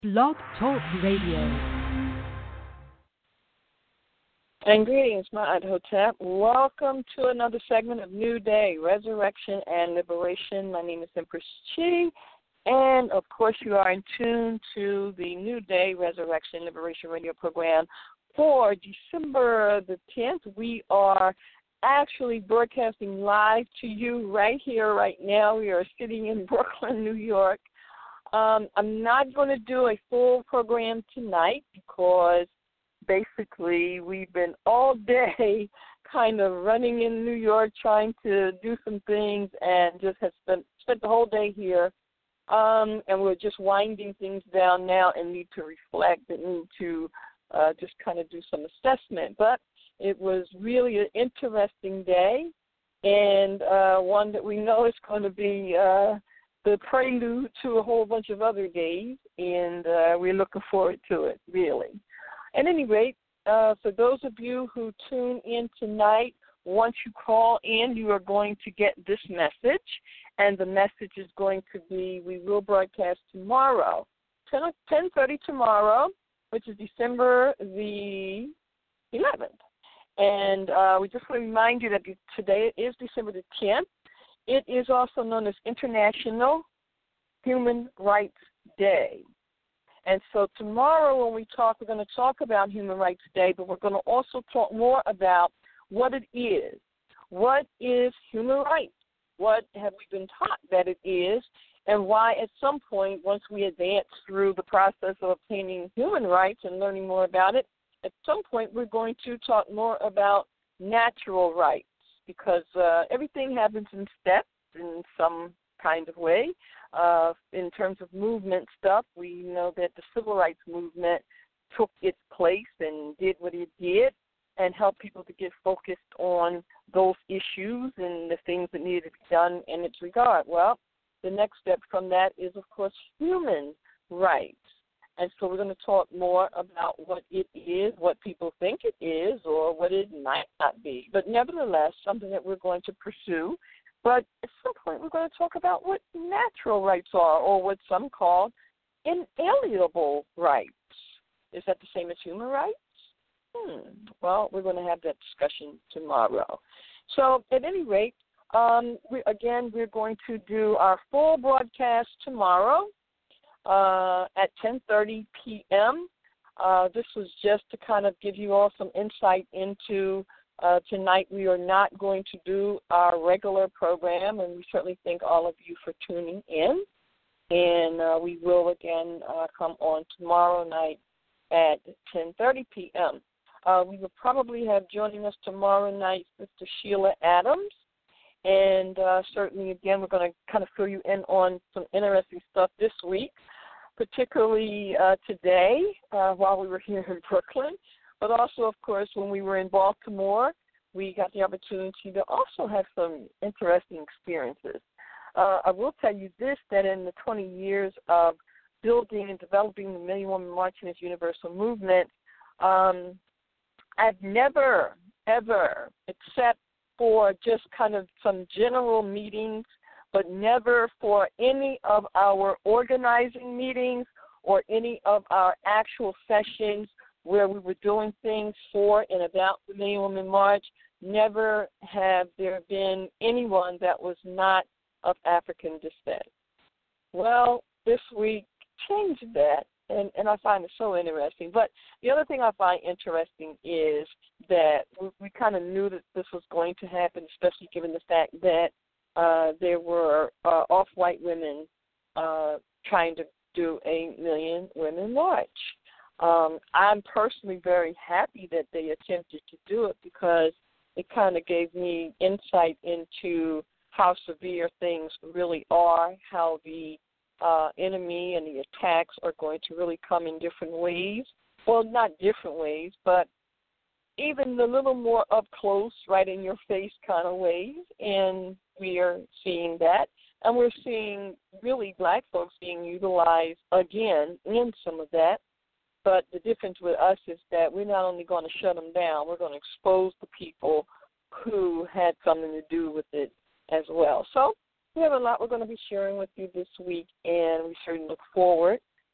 Blog Talk Radio. And greetings, Ma'at Hotep. Welcome to another segment of New Day, Resurrection and Liberation. My name is Empress Chi, and of course you are in tune to the New Day, Resurrection and Liberation radio program for December the 10th. We are actually broadcasting live to you right here, right now. We are sitting in Brooklyn, New York. I'm not going to do a full program tonight because basically we've been all day kind of running in New York trying to do some things and just have spent the whole day here. And we're just winding things down now and need to reflect and need to just kind of do some assessment. But it was really an interesting day and one that we know is going to be the prelude to a whole bunch of other days, and we're looking forward to it, really. At any rate, for those of you who tune in tonight, once you call in, you are going to get this message, and the message is going to be, we will broadcast tomorrow, 10:30 tomorrow, which is December the 11th. And we just want to remind you that today is December the 10th. It is also known as International Human Rights Day. And so tomorrow when we talk, we're going to talk about Human Rights Day, but we're going to also talk more about what it is. What is human rights? What have we been taught that it is? And why at some point, once we advance through the process of obtaining human rights and learning more about it, at some point we're going to talk more about natural rights. Because everything happens in steps in some kind of way. In terms of movement stuff, we know that the civil rights movement took its place and did what it did and helped people to get focused on those issues and the things that needed to be done in its regard. Well, the next step from that is, of course, human rights. And so we're going to talk more about what it is, what people think it is, or what it might not be. But nevertheless, something that we're going to pursue. But at some point, we're going to talk about what natural rights are, or what some call inalienable rights. Is that the same as human rights? Well, we're going to have that discussion tomorrow. So at any rate, we're going to do our full broadcast tomorrow. At 10:30 p.m. This was just to kind of give you all some insight into tonight. We are not going to do our regular program, and we certainly thank all of you for tuning in. And we will, again, come on tomorrow night at 10:30 p.m. We will probably have joining us tomorrow night Sister Sheila Adams. And certainly, again, we're going to kind of fill you in on some interesting stuff this week, particularly today while we were here in Brooklyn. But also, of course, when we were in Baltimore, we got the opportunity to also have some interesting experiences. I will tell you this, that in the 20 years of building and developing the Million Woman March and its universal movement, I've never, ever, except for just kind of some general meetings, but never for any of our organizing meetings or any of our actual sessions where we were doing things for and about the Million Woman March. Never have there been anyone that was not of African descent. Well, this week changed that, and I find it so interesting. But the other thing I find interesting is that we kind of knew that this was going to happen, especially given the fact that there were off-white women trying to do a Million Women March. I'm personally very happy that they attempted to do it because it kind of gave me insight into how severe things really are, how the enemy and the attacks are going to really come in different ways. Well, not different ways, but even a little more up close, right in your face kind of ways. And we are seeing that. And we're seeing really black folks being utilized again in some of that. But the difference with us is that we're not only going to shut them down, we're going to expose the people who had something to do with it as well. So we have a lot we're going to be sharing with you this week, and we certainly look forward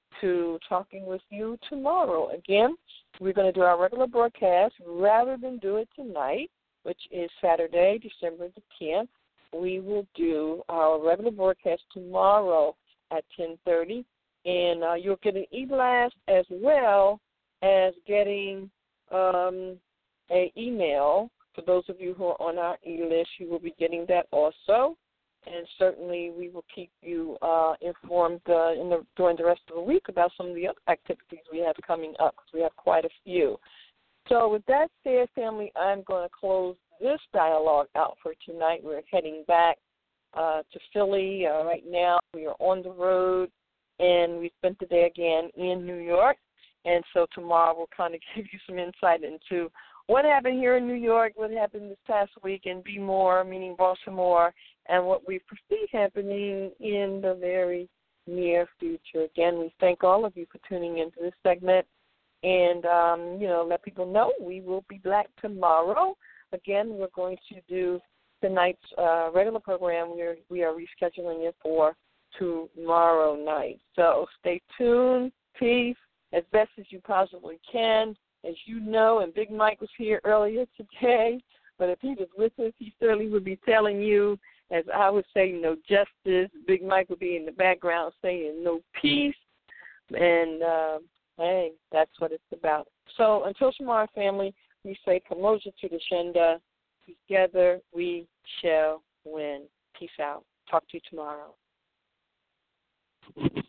to talking with you tomorrow. Again, we're going to do our regular broadcast rather than do it tonight, which is Saturday, December the 10th. We will do our regular broadcast tomorrow at 10:30, and you'll get an e-blast as well as getting an email. For those of you who are on our e-list, you will be getting that also. And certainly we will keep you informed during the rest of the week about some of the other activities we have coming up, because we have quite a few. So with that said, family, I'm going to close this dialogue out for tonight. We're heading back to Philly. Right now we are on the road, and we spent the day again in New York. And so tomorrow we'll kind of give you some insight into what happened here in New York, what happened this past week, and Be More, meaning Baltimore, and what we foresee happening in the very near future. Again, we thank all of you for tuning into this segment, and, let people know we will be back tomorrow. Again, we're going to do tonight's regular program. We are rescheduling it for tomorrow night. So stay tuned. Peace as best as you possibly can. As you know, and Big Mike was here earlier today, but if he was with us, he certainly would be telling you, as I would say, no justice. Big Mike would be in the background saying no peace, and, hey, that's what it's about. So until tomorrow, family, we say Kamoja to the Shenda. Together we shall win. Peace out. Talk to you tomorrow.